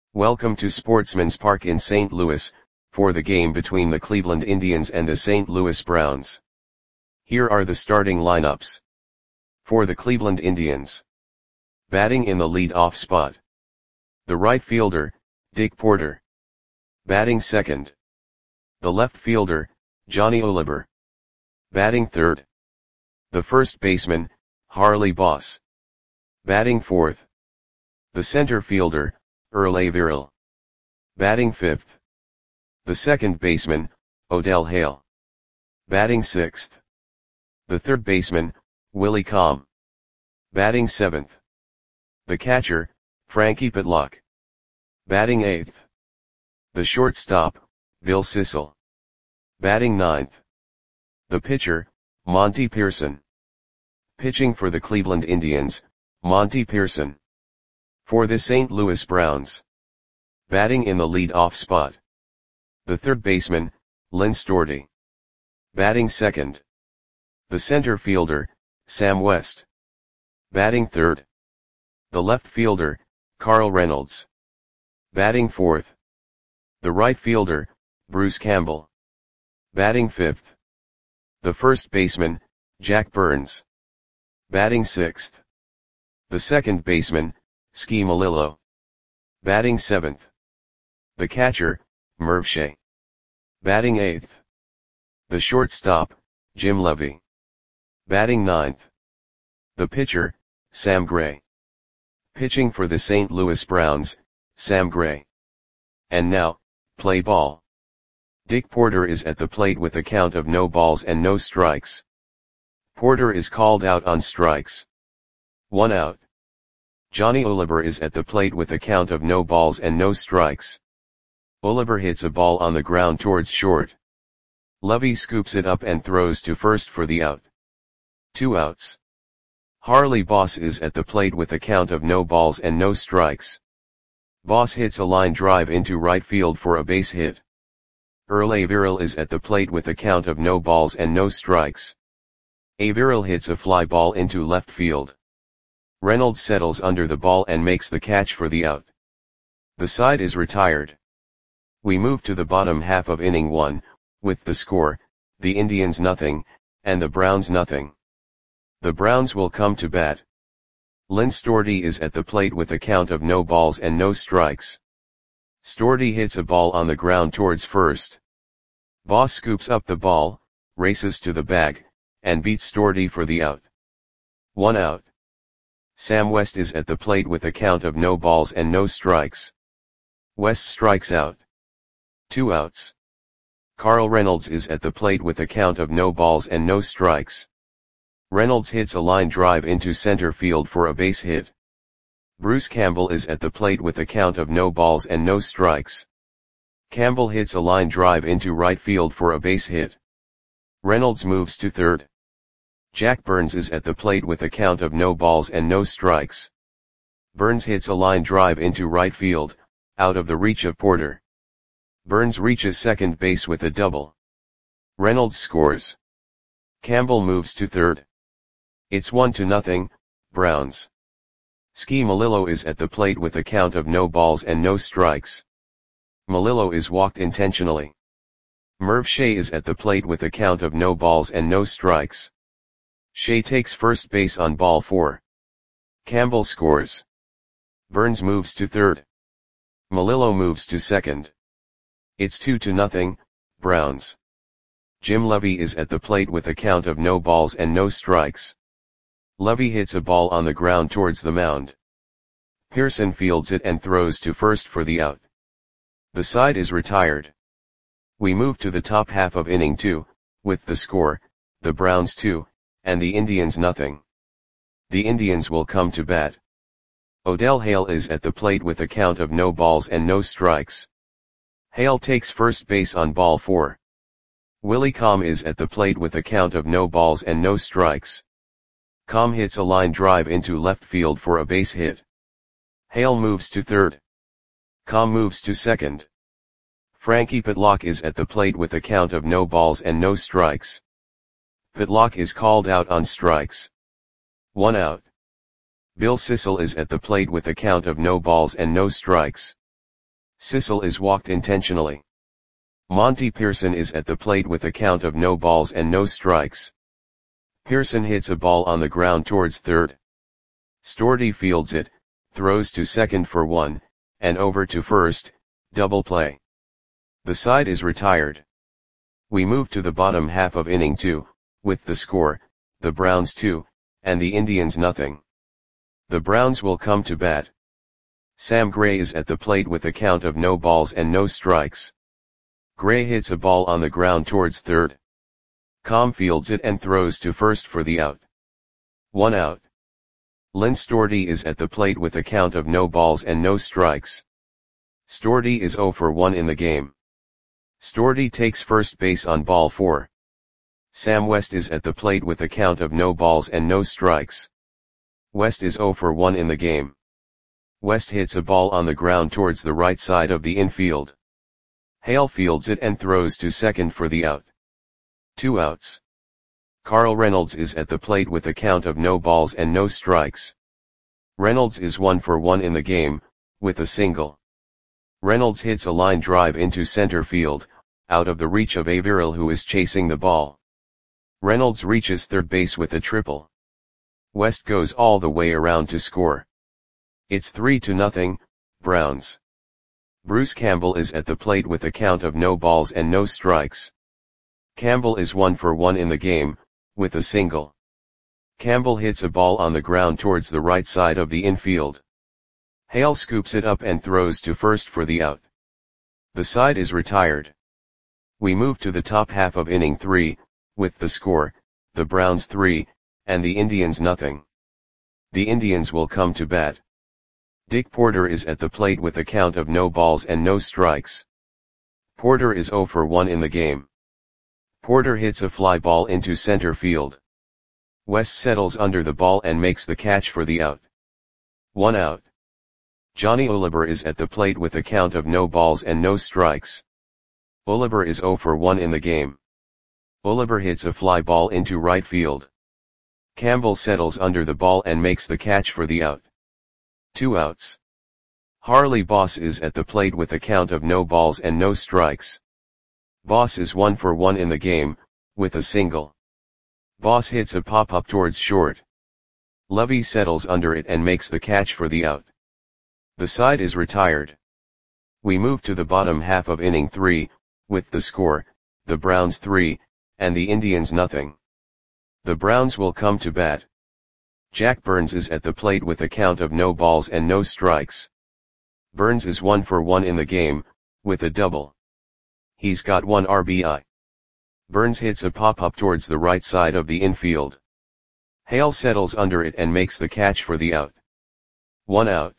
Welcome to Sportsman's Park in St. Louis, for the game between the Cleveland Indians and the St. Louis Browns. Here are the starting lineups. For the Cleveland Indians. Batting in the lead-off spot. The right fielder, Dick Porter. Batting second. The left fielder, Johnny Oliver. Batting third. The first baseman, Harley Boss. Batting fourth. The center fielder, Earl Averill. Batting fifth. The second baseman, Odell Hale. Batting sixth. The third baseman, Willie Comm. Batting seventh. The catcher, Frankie Pitlock. Batting eighth. The shortstop, Bill Sissel. Batting ninth. The pitcher, Monty Pearson. Pitching for the Cleveland Indians, Monty Pearson. For the St. Louis Browns. Batting in the lead-off spot. The third baseman, Lynn Storti. Batting second. The center fielder, Sam West. Batting third. The left fielder, Carl Reynolds. Batting fourth. The right fielder, Bruce Campbell. Batting fifth. The first baseman, Jack Burns. Batting sixth. The second baseman, Ski Malillo. Batting seventh. The catcher, Merv Shea. Batting eighth. The shortstop, Jim Levy. Batting ninth. The pitcher, Sam Gray. Pitching for the St. Louis Browns, Sam Gray. And now, play ball. Dick Porter is at the plate with a count of no balls and no strikes. Porter is called out on strikes. 1 out. Johnny Oliver is at the plate with a count of no balls and no strikes. Oliver hits a ball on the ground towards short. Levy scoops it up and throws to first for the out. 2 outs. Harley Boss is at the plate with a count of no balls and no strikes. Boss hits a line drive into right field for a base hit. Earl Averill is at the plate with a count of no balls and no strikes. Averill hits a fly ball into left field. Reynolds settles under the ball and makes the catch for the out. The side is retired. We move to the bottom half of inning 1, with the score, the Indians nothing, and the Browns nothing. The Browns will come to bat. Lynn Storti is at the plate with a count of no balls and no strikes. Storti hits a ball on the ground towards first. Boss scoops up the ball, races to the bag, and beats Storti for the out. 1 out. Sam West is at the plate with a count of no balls and no strikes. West strikes out. 2 outs. Carl Reynolds is at the plate with a count of no balls and no strikes. Reynolds hits a line drive into center field for a base hit. Bruce Campbell is at the plate with a count of no balls and no strikes. Campbell hits a line drive into right field for a base hit. Reynolds moves to third. Jack Burns is at the plate with a count of no balls and no strikes. Burns hits a line drive into right field, out of the reach of Porter. Burns reaches second base with a double. Reynolds scores. Campbell moves to third. It's 1-0, Browns. Ski Malillo is at the plate with a count of no balls and no strikes. Malillo is walked intentionally. Merv Shea is at the plate with a count of no balls and no strikes. Shea takes first base on ball 4. Campbell scores. Burns moves to third. Malillo moves to second. It's 2-0, Browns. Jim Levy is at the plate with a count of no balls and no strikes. Levy hits a ball on the ground towards the mound. Pearson fields it and throws to first for the out. The side is retired. We move to the top half of inning 2, with the score, the Browns 2, and the Indians nothing. The Indians will come to bat. Odell Hale is at the plate with a count of no balls and no strikes. Hale takes first base on ball 4. Willie Comm is at the plate with a count of no balls and no strikes. Comm hits a line drive into left field for a base hit. Hale moves to third. Comm moves to second. Frankie Pitlock is at the plate with a count of no balls and no strikes. Pitlock is called out on strikes. 1 out. Bill Sissel is at the plate with a count of no balls and no strikes. Sissel is walked intentionally. Monty Pearson is at the plate with a count of no balls and no strikes. Pearson hits a ball on the ground towards third. Storty fields it, throws to second for one, and over to first, double play. The side is retired. We move to the bottom half of inning 2, with the score, the Browns 2, and the Indians nothing. The Browns will come to bat. Sam Gray is at the plate with a count of no balls and no strikes. Gray hits a ball on the ground towards third. Com fields it and throws to first for the out. 1 out. Lynn Storty is at the plate with a count of no balls and no strikes. Storty is 0 for 1 in the game. Storty takes first base on ball 4. Sam West is at the plate with a count of no balls and no strikes. West is 0 for 1 in the game. West hits a ball on the ground towards the right side of the infield. Hale fields it and throws to second for the out. 2 outs. Carl Reynolds is at the plate with a count of no balls and no strikes. Reynolds is 1 for 1 in the game, with a single. Reynolds hits a line drive into center field, out of the reach of Averill who is chasing the ball. Reynolds reaches third base with a triple. West goes all the way around to score. It's 3-0, Browns. Bruce Campbell is at the plate with a count of no balls and no strikes. Campbell is 1 for 1 in the game, with a single. Campbell hits a ball on the ground towards the right side of the infield. Hale scoops it up and throws to first for the out. The side is retired. We move to the top half of inning 3, with the score, the Browns 3, and the Indians nothing. The Indians will come to bat. Dick Porter is at the plate with a count of no balls and no strikes. Porter is 0 for 1 in the game. Porter hits a fly ball into center field. West settles under the ball and makes the catch for the out. 1 out. Johnny Oliver is at the plate with a count of no balls and no strikes. Oliver is 0 for 1 in the game. Oliver hits a fly ball into right field. Campbell settles under the ball and makes the catch for the out. 2 outs. Harley Boss is at the plate with a count of no balls and no strikes. Boss is 1 for 1 in the game, with a single. Boss hits a pop-up towards short. Lovey settles under it and makes the catch for the out. The side is retired. We move to the bottom half of inning 3, with the score, the Browns 3, and the Indians nothing. The Browns will come to bat. Jack Burns is at the plate with a count of no balls and no strikes. Burns is 1 for 1 in the game, with a double. He's got 1 RBI. Burns hits a pop-up towards the right side of the infield. Hale settles under it and makes the catch for the out. 1 out.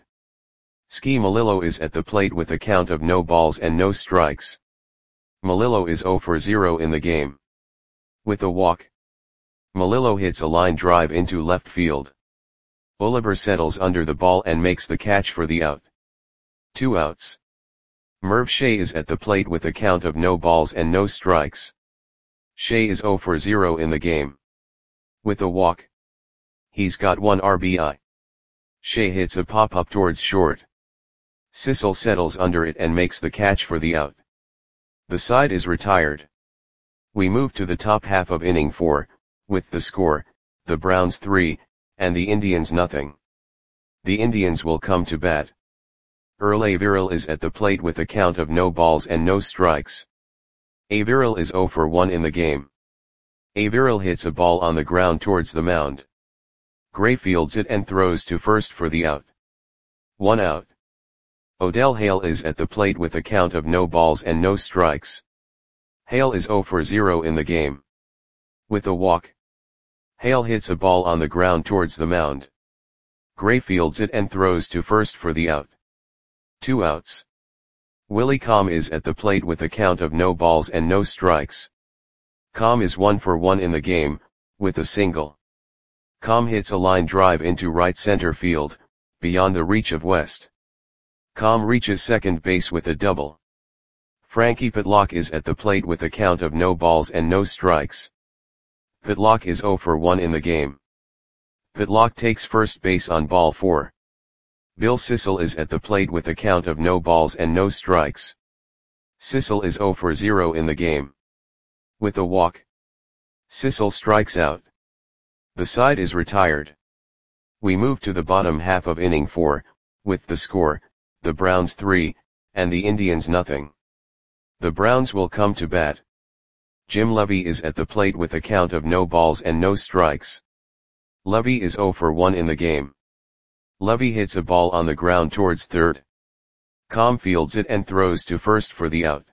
Ski Malillo is at the plate with a count of no balls and no strikes. Malillo is 0 for 0 in the game. With a walk. Malillo hits a line drive into left field. Oliver settles under the ball and makes the catch for the out. 2 outs. Merv Shea is at the plate with a count of no balls and no strikes. Shea is 0 for 0 in the game. With a walk. He's got 1 RBI. Shea hits a pop-up towards short. Sissel settles under it and makes the catch for the out. The side is retired. We move to the top half of inning 4, with the score, the Browns 3, and the Indians nothing. The Indians will come to bat. Earl Averill is at the plate with a count of no balls and no strikes. Averill is 0 for 1 in the game. Averill hits a ball on the ground towards the mound. Gray fields it and throws to first for the out. 1 out. Odell Hale is at the plate with a count of no balls and no strikes. Hale is 0 for 0 in the game. With a walk. Hale hits a ball on the ground towards the mound. Gray fields it and throws to first for the out. 2 outs. Willie Com is at the plate with a count of no balls and no strikes. Com is 1 for 1 in the game, with a single. Com hits a line drive into right center field, beyond the reach of West. Com reaches second base with a double. Frankie Pitlock is at the plate with a count of no balls and no strikes. Pitlock is 0 for 1 in the game. Pitlock takes first base on ball 4. Bill Sissel is at the plate with a count of no balls and no strikes. Sissel is 0 for 0 in the game. With a walk, Sissel strikes out. The side is retired. We move to the bottom half of inning 4, with the score, the Browns 3, and the Indians nothing. The Browns will come to bat. Jim Levy is at the plate with a count of no balls and no strikes. Levy is 0 for 1 in the game. Levy hits a ball on the ground towards third. Com fields it and throws to first for the out.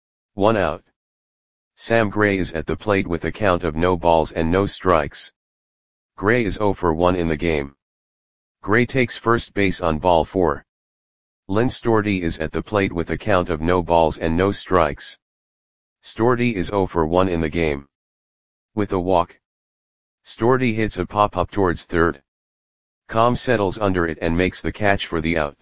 1 out. Sam Gray is at the plate with a count of no balls and no strikes. Gray is 0 for 1 in the game. Gray takes first base on ball 4. Lynn Storti is at the plate with a count of no balls and no strikes. Storti is 0 for 1 in the game. With a walk, Storti hits a pop-up towards third. Com settles under it and makes the catch for the out.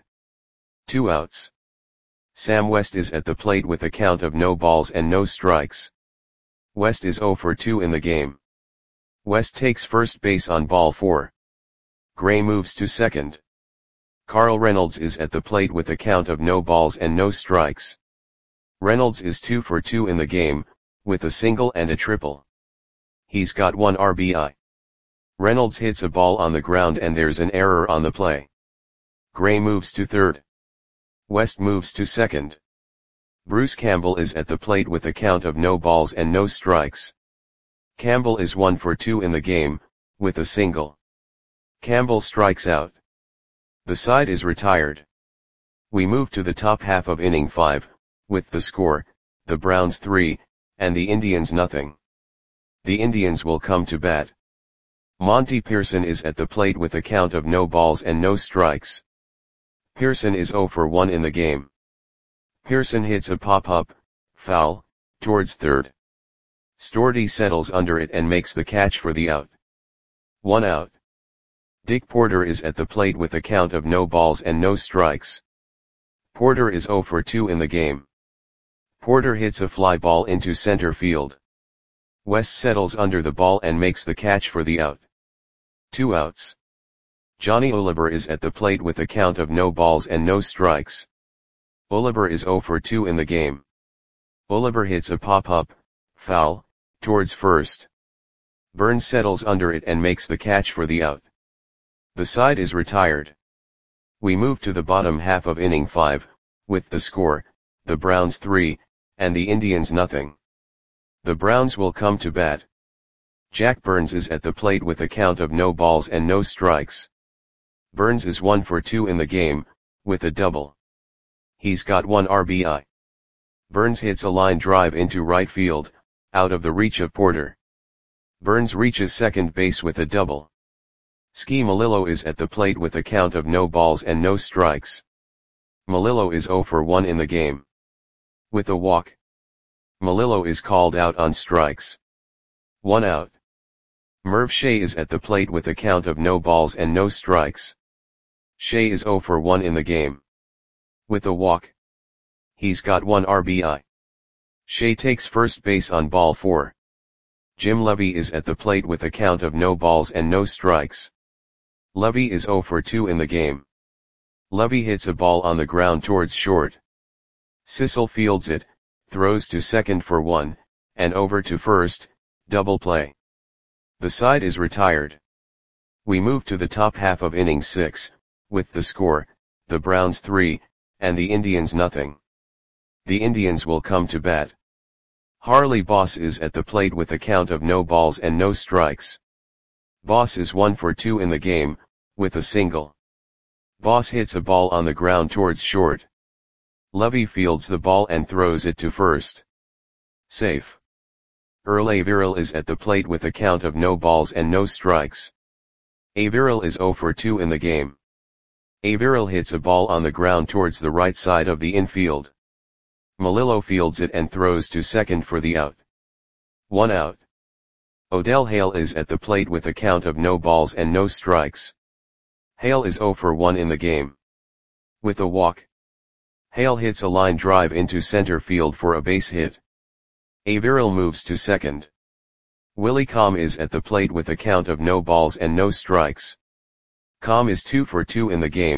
2 outs. Sam West is at the plate with a count of no balls and no strikes. West is 0 for 2 in the game. West takes first base on ball 4. Gray moves to second. Carl Reynolds is at the plate with a count of no balls and no strikes. Reynolds is 2 for 2 in the game, with a single and a triple. He's got 1 RBI. Reynolds hits a ball on the ground and there's an error on the play. Gray moves to third. West moves to second. Bruce Campbell is at the plate with a count of no balls and no strikes. Campbell is 1 for 2 in the game, with a single. Campbell strikes out. The side is retired. We move to the top half of inning 5, with the score, the Browns 3, and the Indians nothing. The Indians will come to bat. Monty Pearson is at the plate with a count of no balls and no strikes. Pearson is 0 for 1 in the game. Pearson hits a pop-up, foul, towards third. Storti settles under it and makes the catch for the out. 1 out. Dick Porter is at the plate with a count of no balls and no strikes. Porter is 0 for 2 in the game. Porter hits a fly ball into center field. West settles under the ball and makes the catch for the out. 2 outs. Johnny Oliver is at the plate with a count of no balls and no strikes. Oliver is 0 for 2 in the game. Oliver hits a pop-up, foul, towards first. Burns settles under it and makes the catch for the out. The side is retired. We move to the bottom half of inning 5, with the score, the Browns 3, and the Indians nothing. The Browns will come to bat. Jack Burns is at the plate with a count of no balls and no strikes. Burns is 1 for 2 in the game, with a double. He's got 1 RBI. Burns hits a line drive into right field, out of the reach of Porter. Burns reaches second base with a double. Ski Melillo is at the plate with a count of no balls and no strikes. Melillo is 0 for 1 in the game. With a walk, Melillo is called out on strikes. 1 out. Merv Shea is at the plate with a count of no balls and no strikes. Shea is 0 for 1 in the game. With a walk, he's got 1 RBI. Shea takes first base on ball 4. Jim Levy is at the plate with a count of no balls and no strikes. Levy is 0 for 2 in the game. Levy hits a ball on the ground towards short. Sissel fields it, throws to second for 1, and over to first, double play. The side is retired. We move to the top half of inning 6, with the score, the Browns 3, and the Indians nothing. The Indians will come to bat. Harley Boss is at the plate with a count of no balls and no strikes. Boss is 1 for 2 in the game, with a single. Boss hits a ball on the ground towards short. Levy fields the ball and throws it to first. Safe. Earl Averill is at the plate with a count of no balls and no strikes. Averill is 0 for 2 in the game. Averill hits a ball on the ground towards the right side of the infield. Melillo fields it and throws to second for the out. 1 out. Odell Hale is at the plate with a count of no balls and no strikes. Hale is 0 for 1 in the game. With a walk, Hale hits a line drive into center field for a base hit. Averill moves to second. Willie Com is at the plate with a count of no balls and no strikes. Com is 2 for 2 in the game,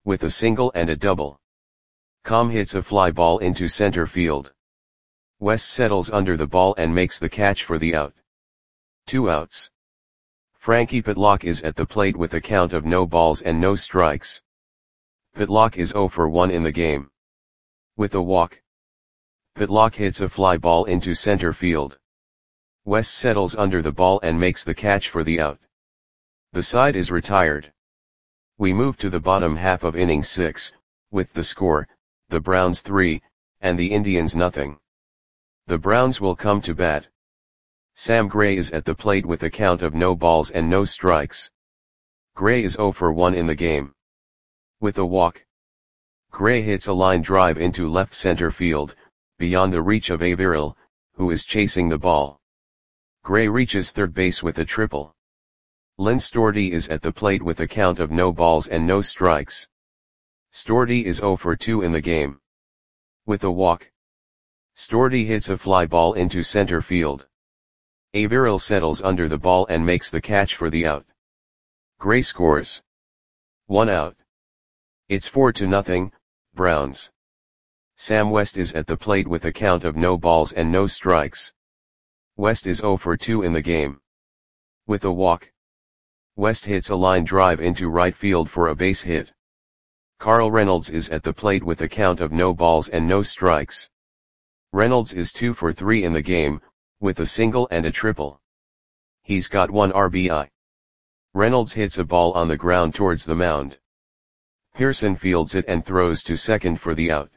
with a single and a double. Com hits a fly ball into center field. West settles under the ball and makes the catch for the out. 2 outs. Frankie Pitlock is at the plate with a count of no balls and no strikes. Pitlock is 0 for 1 in the game. With a walk. Pitlock hits a fly ball into center field. West settles under the ball and makes the catch for the out. The side is retired. We move to the bottom half of inning 6, with the score, the Browns 3, and the Indians nothing. The Browns will come to bat. Sam Gray is at the plate with a count of no balls and no strikes. Gray is 0 for 1 in the game. With a walk. Gray hits a line drive into left center field, beyond the reach of Averill, who is chasing the ball. Gray reaches third base with a triple. Lynn Storti is at the plate with a count of no balls and no strikes. Storti is 0 for 2 in the game. With a walk. Storti hits a fly ball into center field. Averill settles under the ball and makes the catch for the out. Gray scores. 1 out. It's 4-0, Browns. Sam West is at the plate with a count of no balls and no strikes. West is 0 for 2 in the game. With a walk. West hits a line drive into right field for a base hit. Carl Reynolds is at the plate with a count of no balls and no strikes. Reynolds is 2 for 3 in the game, with a single and a triple. He's got 1 RBI. Reynolds hits a ball on the ground towards the mound. Pearson fields it and throws to second for the out.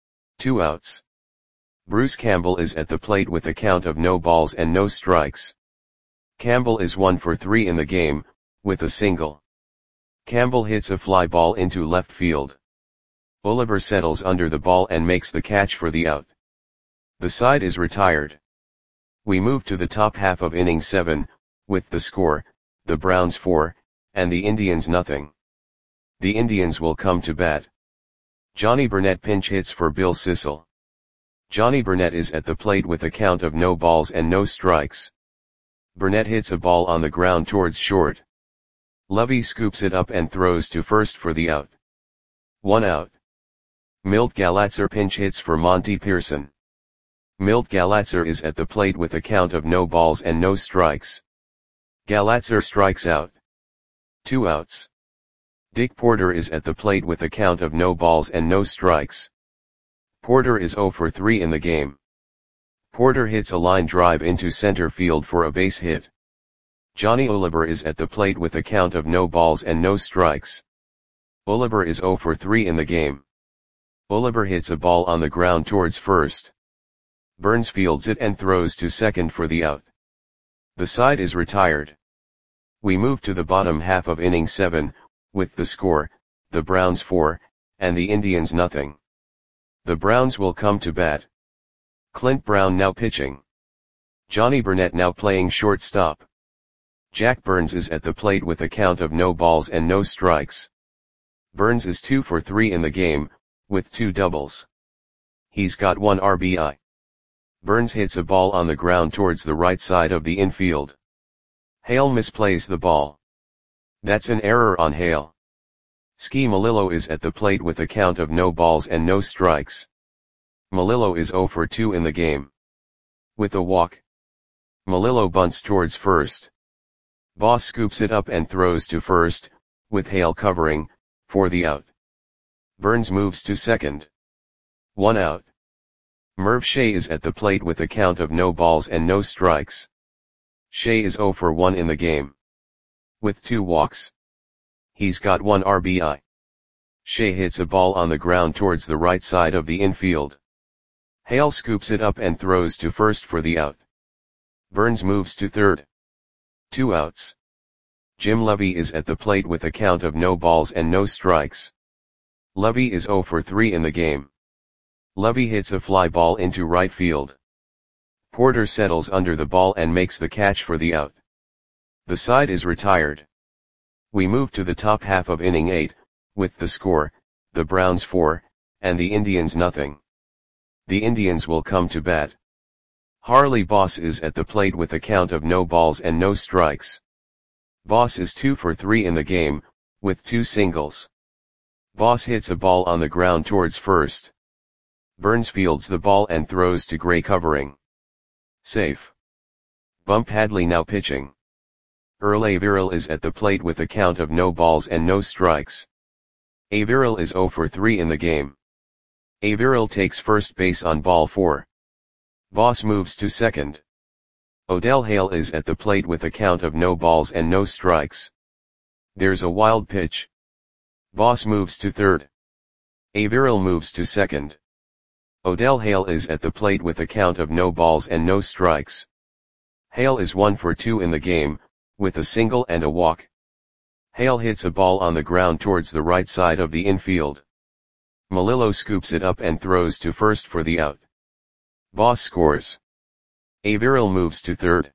2 outs. Bruce Campbell is at the plate with a count of no balls and no strikes. Campbell is 1 for 3 in the game, with a single. Campbell hits a fly ball into left field. Oliver settles under the ball and makes the catch for the out. The side is retired. We move to the top half of inning 7, with the score, the Browns 4, and the Indians nothing. The Indians will come to bat. Johnny Burnett pinch hits for Bill Sissel. Johnny Burnett is at the plate with a count of no balls and no strikes. Burnett hits a ball on the ground towards short. Lovey scoops it up and throws to first for the out. 1 out. Milt Galatzer pinch hits for Monty Pearson. Milt Galatzer is at the plate with a count of no balls and no strikes. Galatzer strikes out. 2 outs. Dick Porter is at the plate with a count of no balls and no strikes. Porter is 0 for 3 in the game. Porter hits a line drive into center field for a base hit. Johnny Oliver is at the plate with a count of no balls and no strikes. Oliver is 0 for 3 in the game. Oliver hits a ball on the ground towards first. Burns fields it and throws to second for the out. The side is retired. We move to the bottom half of inning 7, with the score, the Browns 4, and the Indians nothing. The Browns will come to bat. Clint Brown now pitching. Johnny Burnett now playing shortstop. Jack Burns is at the plate with a count of no balls and no strikes. Burns is 2 for 3 in the game, with 2 doubles. He's got 1 RBI. Burns hits a ball on the ground towards the right side of the infield. Hale misplays the ball. That's an error on Hale. Ski Melillo is at the plate with a count of no balls and no strikes. Melillo is 0 for 2 in the game. With a walk. Melillo bunts towards first. Boss scoops it up and throws to first, with Hale covering, for the out. Burns moves to second. 1 out. Merv Shea is at the plate with a count of no balls and no strikes. Shea is 0 for 1 in the game. With 2 walks. He's got 1 RBI. Shea hits a ball on the ground towards the right side of the infield. Hale scoops it up and throws to first for the out. Burns moves to third. 2 outs. Jim Lovey is at the plate with a count of no balls and no strikes. Lovey is 0 for 3 in the game. Lovey hits a fly ball into right field. Porter settles under the ball and makes the catch for the out. The side is retired. We move to the top half of inning 8, with the score, the Browns 4, and the Indians nothing. The Indians will come to bat. Harley Boss is at the plate with a count of no balls and no strikes. Boss is 2 for 3 in the game, with 2 singles. Boss hits a ball on the ground towards first. Burns fields the ball and throws to gray covering. Safe. Bump Hadley now pitching. Earl Averill is at the plate with a count of no balls and no strikes. Averill is 0 for 3 in the game. Averill takes first base on ball 4. Boss moves to second. Odell Hale is at the plate with a count of no balls and no strikes. There's a wild pitch. Boss moves to third. Averill moves to second. Odell Hale is at the plate with a count of no balls and no strikes. Hale is 1 for 2 in the game, with a single and a walk. Hale hits a ball on the ground towards the right side of the infield. Melillo scoops it up and throws to first for the out. Boss scores. Averill moves to third.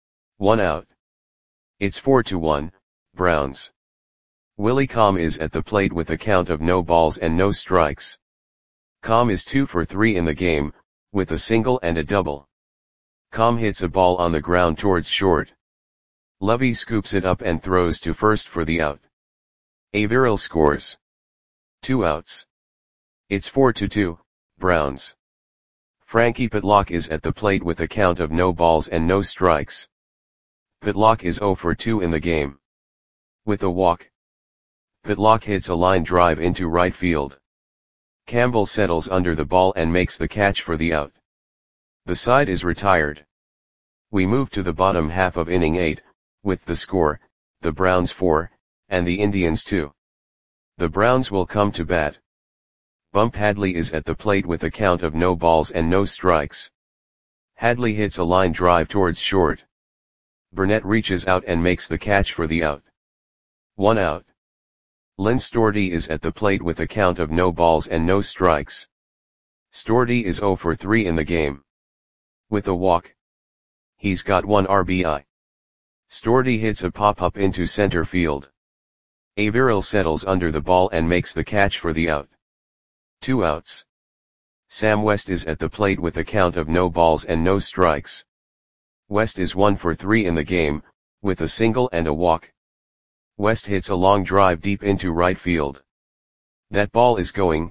1 out. It's 4-1, Browns. Willie Comm is at the plate with a count of no balls and no strikes. Comm is 2 for 3 in the game, with a single and a double. Comm hits a ball on the ground towards short. Lovey scoops it up and throws to first for the out. Averill scores. 2 outs. It's 4-2, Browns. Frankie Pitlock is at the plate with a count of no balls and no strikes. Pitlock is 0 for 2 in the game. With a walk. Pitlock hits a line drive into right field. Campbell settles under the ball and makes the catch for the out. The side is retired. We move to the bottom half of inning 8, with the score, the Browns 4, and the Indians 2. The Browns will come to bat. Bump Hadley is at the plate with a count of no balls and no strikes. Hadley hits a line drive towards short. Burnett reaches out and makes the catch for the out. 1 out. Lynn Storti is at the plate with a count of no balls and no strikes. Storti is 0 for 3 in the game. With a walk. He's got 1 RBI. Storti hits a pop-up into center field. Averill settles under the ball and makes the catch for the out. 2 outs. Sam West is at the plate with a count of no balls and no strikes. West is 1 for 3 in the game, with a single and a walk. West hits a long drive deep into right field. That ball is gone.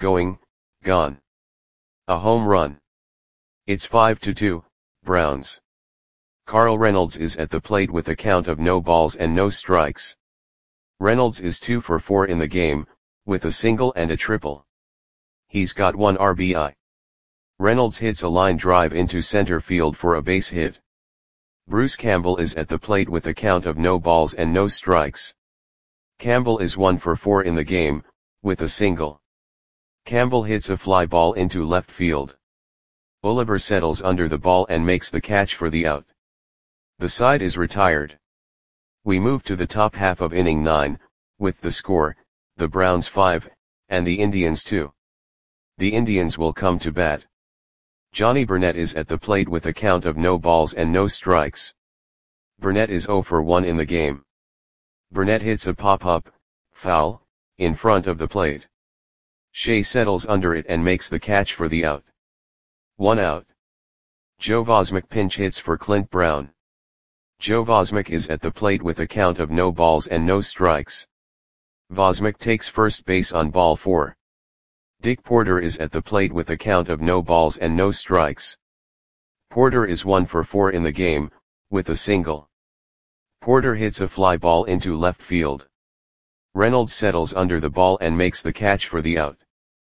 A home run. It's 5-2, Browns. Carl Reynolds is at the plate with a count of no balls and no strikes. Reynolds is 2 for 4 in the game, with a single and a triple. He's got 1 RBI. Reynolds hits a line drive into center field for a base hit. Bruce Campbell is at the plate with a count of no balls and no strikes. Campbell is 1 for 4 in the game, with a single. Campbell hits a fly ball into left field. Oliver settles under the ball and makes the catch for the out. The side is retired. We move to the top half of inning 9, with the score, the Browns 5, and the Indians 2. The Indians will come to bat. Johnny Burnett is at the plate with a count of no balls and no strikes. Burnett is 0 for 1 in the game. Burnett hits a pop-up, foul, in front of the plate. Shea settles under it and makes the catch for the out. 1 out. Joe Vosmick pinch hits for Clint Brown. Joe Vosmick is at the plate with a count of no balls and no strikes. Vosmick takes first base on ball 4. Dick Porter is at the plate with a count of no balls and no strikes. Porter is 1 for 4 in the game, with a single. Porter hits a fly ball into left field. Reynolds settles under the ball and makes the catch for the out.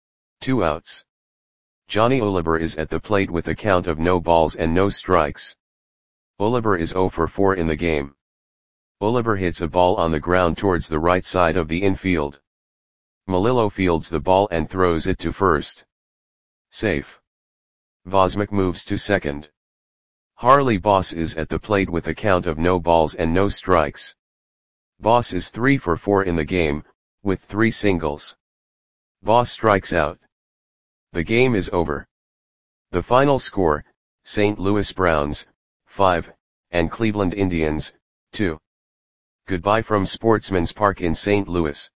2 outs. Johnny Oliver is at the plate with a count of no balls and no strikes. Oliver is 0 for 4 in the game. Oliver hits a ball on the ground towards the right side of the infield. Melillo fields the ball and throws it to first. Safe. Vosmick moves to second. Harley Boss is at the plate with a count of no balls and no strikes. Boss is 3 for 4 in the game, with 3 singles. Boss strikes out. The game is over. The final score, St. Louis Browns, 5, and Cleveland Indians, 2. Goodbye from Sportsman's Park in St. Louis.